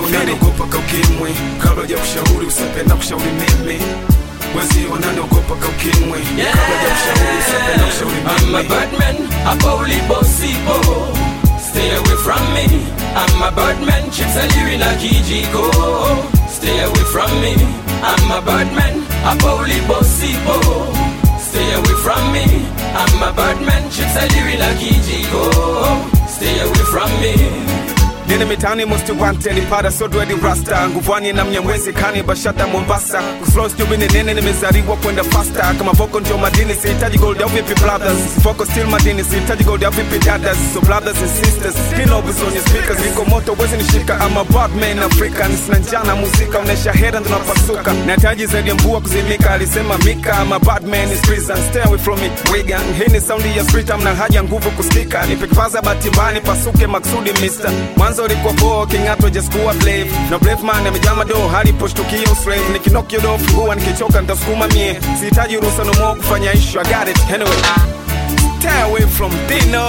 wananiogopa kwa ukimwi, kabla ya kushauri usipenda kushauri mimi. Wenzio wananiogopa kwa ukimwi, kabla ya kushauri usipenda kushauri mimi. I'm a bad man, a bully bossy bo. Stay away from me. I'm a bad man, chicks are living like Kijiko. Stay away from me. I'm a bad man, a bully bossy bo. Stay away from me. I'm a bad man, chicks are living like Kijiko. Stay away from me. Nene mitani most wanted, pada so dwedi rasta. Nguvani na mnyamwezi kani bashata Mombasa. Kuslow stubi ni nene nimezariwa kwenda faster. Kama voko ndio madini sihitaji gold ya vipi brothers. Foko still madini sihitaji gold ya vipi dadas. So brothers and sisters, still always on your speakers. Niko moto wezi nishika, I'm a bad man African. Sina njana muzika, unesha hera ndo napasuka. Nahitaji zaidi ya mvua kuzimika, alisema Mika. I'm a bad man in prison, stay away from me Wigan. Hii ni soundi ya street, amna haja nguvu kusikika. Nipekifaza batimbani, pasuke maksudi mister. Mwanzo ulikuwa poa, kingato just kuwa brave. Na brave man amejama do, hali poshtukia uslave. Nikinock your door, fungua nikichoka nitasukuma mie. Sihitaji ruhusa no more kufanya issue, I got it anyway. Stay away from Dino.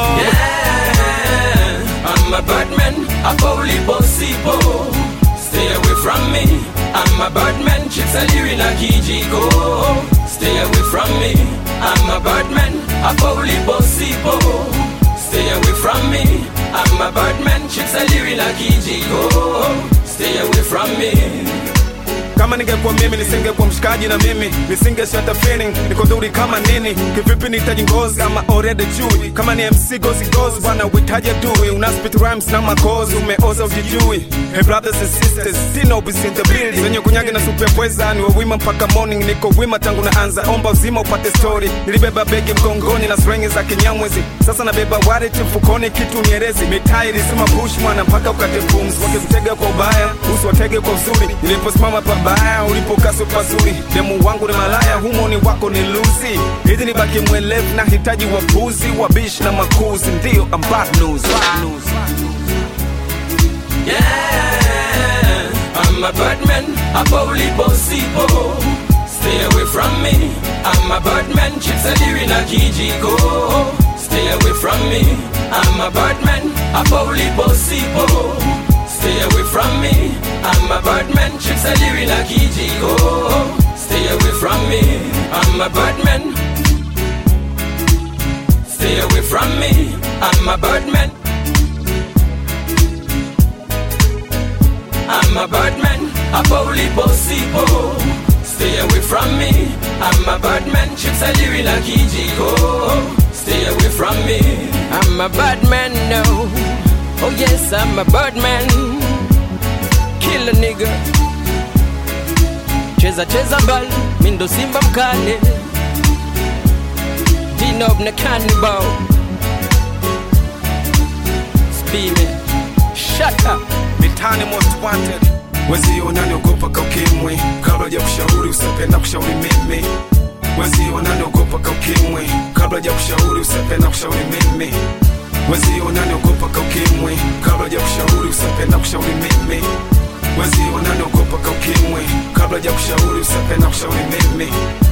Yeah, I'm a bad man, a bully bossy bo. Stay away from me. I'm a bad man, chicks are living like Kijiko. Stay away from me. I'm a bad man, a bully bossy bo. Stay away from me. I'm a bad man, chicks are living like Kijiko. Stay away from me. Kama ningekuwa mimi nisingekuwa mshikaji na mimi nisingeshata feeling niko nduri kama nini kivipi nitaji ngozi ama already jui kama ni MC goes bwana witaje dui una spit rhymes na makozi umeoza ujijui. Hey brothers and sisters, Dino is in the building. Zenye kunyage na super pweza ni wima mpaka morning. Niko wima tangu naanza, omba uzima upate story. Nilibeba begi mgongoni na string za Kinyamwezi. Sasa nabeba wallet mfukoni kitu nierezi. Mitai ilisema push mwana mpaka ukate pumzi. Wakimtega kwa ubaya, usiwatege kwa uzuri. Niliposimama pabaya, ulipokaa pazuri. Demu wangu ni malaya, humo ni wako ni luzi. Hizi ni baki mwelevu na hitaji wapuzi. Wabish na makuzi, ndio I'm bad news. Yeah, I'm a bad man, a bully bossy bo. Stay away from me. I'm a bad man, chicks are living like Kijiko. Stay away from me. I'm a bad man, a bully bossy bo. Stay away from me. I'm a bad man, chicks are living like Kijiko. Stay away from me. I'm a bad man. Stay away from me. I'm a bad man. I'm a bad man, a bully bossy bo. Stay away from me. I'm a bad man, chicks are living like Kijiko. Stay away from me. I'm a bad man now. Oh yes, I'm a bad man. Kill a nigga. Cheza ball, mindo simba mkale. Dino na cannibal. Speed shut up. Mitani most wanted. Wenzio wananiogopa kwa ukimwi, kabla ya kushauri usipenda kushauri mimi. Wenzio wananiogopa kwa ukimwi, kabla ya kushauri usipenda kushauri mimi. Wenzio wananiogopa kwa ukimwi, kabla ya kushauri usipenda kushauri mimi. Wenzio wananiogopa kwa ukimwi, kabla ya kushauri usipenda kushauri mimi.